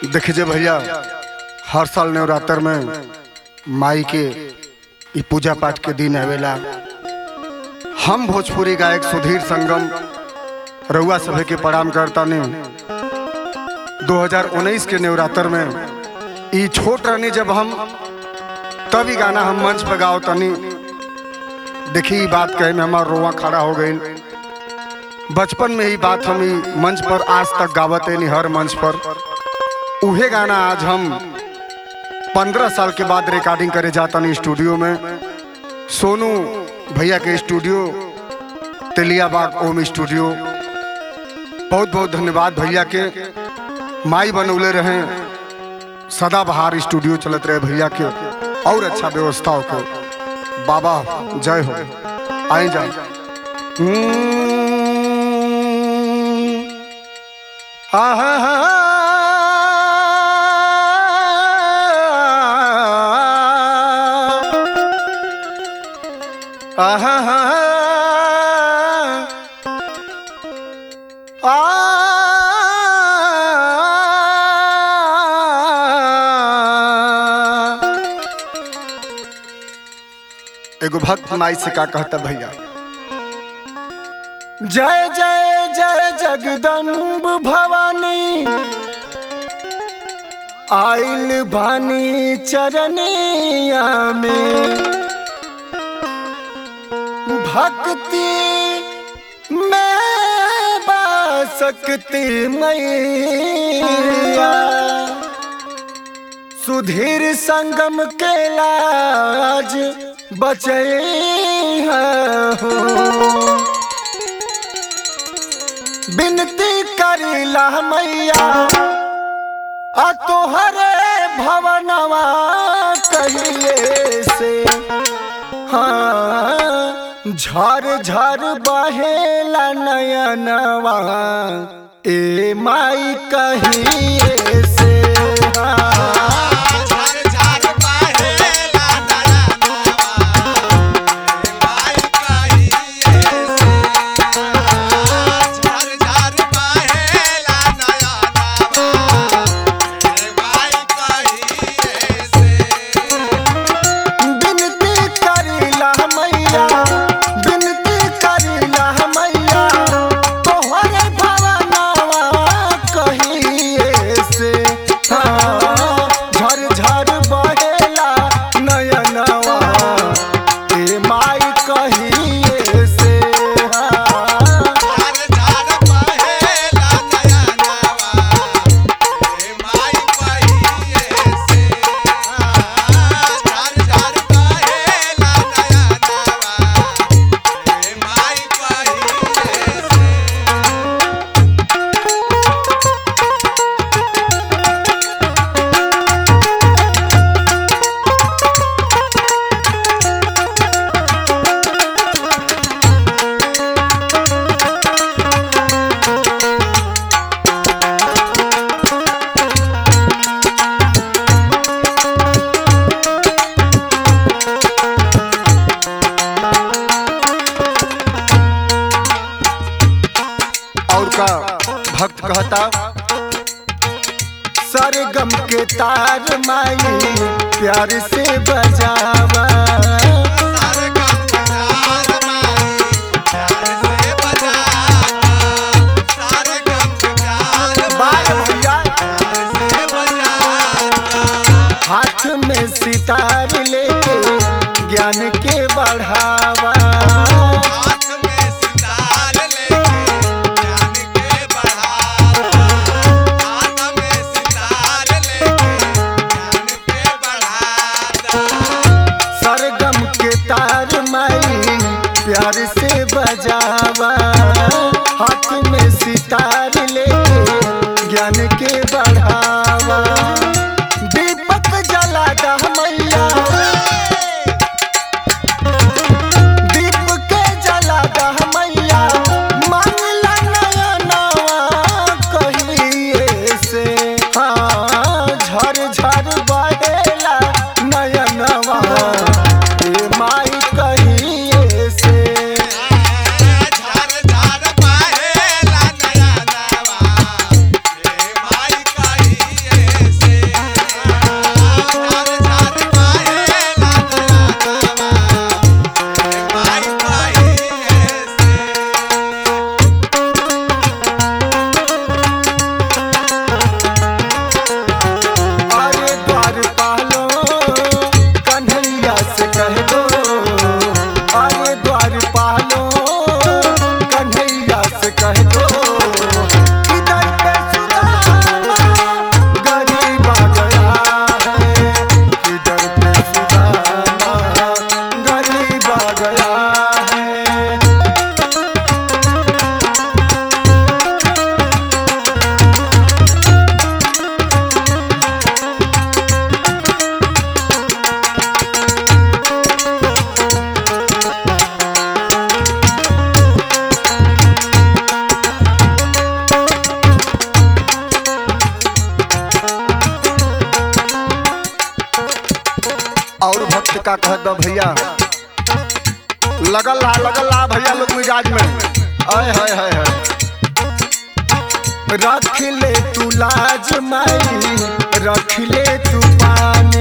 देखिए भैया, हर साल नवरात्र में माई के ई पूजा पाठ के दिन आवेला। हम भोजपुरी गायक सुधीर संगम रउआ सभे के प्रणाम करता ने। 2019 के नवरात्र में ई छोट रहनी जब हम तभी गाना हम मंच पे गाओ तनी। देखी बात कहे में हमारा रोआ खड़ा हो गई। बचपन में ही बात हम मंच पर आज तक गावते नहीं, हर मंच पर उहे गाना आज हम 15 साल के बाद रिकॉर्डिंग करे जाता नहीं स्टूडियो में। सोनू भैया के स्टूडियो तेलियाबाग ओम स्टूडियो। बहुत बहुत धन्यवाद भैया के। माई बनौले रहे, सदाबहार स्टूडियो चलत रहे भैया के, और अच्छा व्यवस्था हो। बाबा जय हो। आई जाए एगो भक्त माई से का कहता भैया। जय जय जय जगदम्ब भवानी, आइल बानी चरनिया में। भक्ति में बासक्ति मैया, सुधीर संगम के लाज बचे हो। बिनती करिला मैया आ तोहरे भवनवा कहिए से। हाँ झर झर बहेला नयनवा ए माई कहिए से। भक्त कहता, सरगम के तार माई प्यार से बजावा। सरगम के तार माई प्यार से बजावा। सरगम के तार माई प्यार से बजावा। हाथ में सितार लेके ज्ञान के बढ़ावा। प्यार से बजावा, हाथ में सितार लेके ज्ञान के बढ़ावा। दीपक जला दा मैया, दीप के जला और भक्त का कहत बा भैया लगल ला भैया लोग मिजाज में आय हाय हाय हाय। रख ले तू लाज माई रख ले तू पानी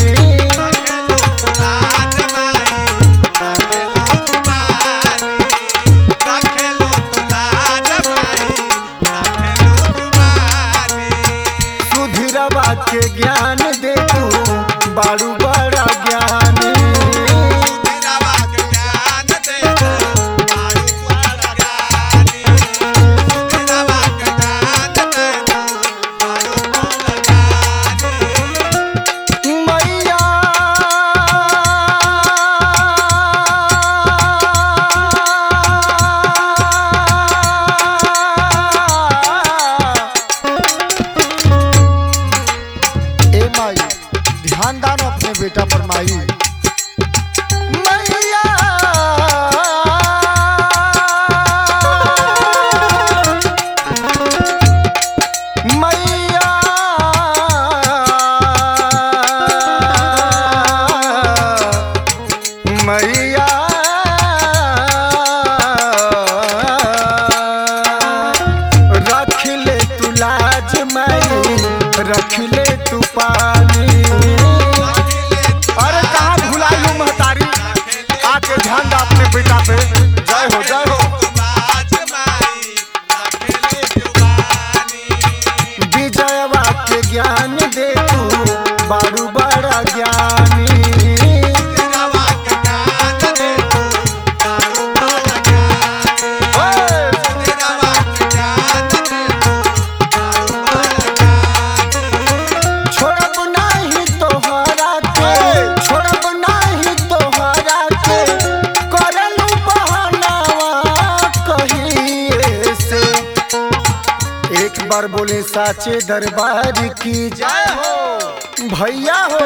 सुधीरवा के ज्ञान दे तू बारू बड़ा ज्ञानी ध्यान दान अपने बेटा पर माई। मैया मैया मैया रख ले तू लाज माई रख ले तू पानी। अरे कहाँ भुलायू महतारी आके ध्यान दा अपने बेटा पे। जय हो जय हो। विजयवा के ज्ञान दे तू बारू बड़ा ज्ञानी बार बोले साचे दरबार की जय हो भैया हो।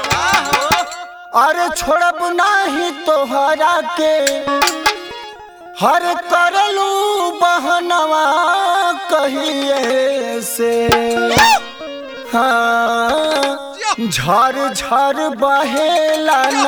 अरे छोड़ब नाही तोहरा के हर करलू बहनवा कहिए से हाँ झर झर बहेला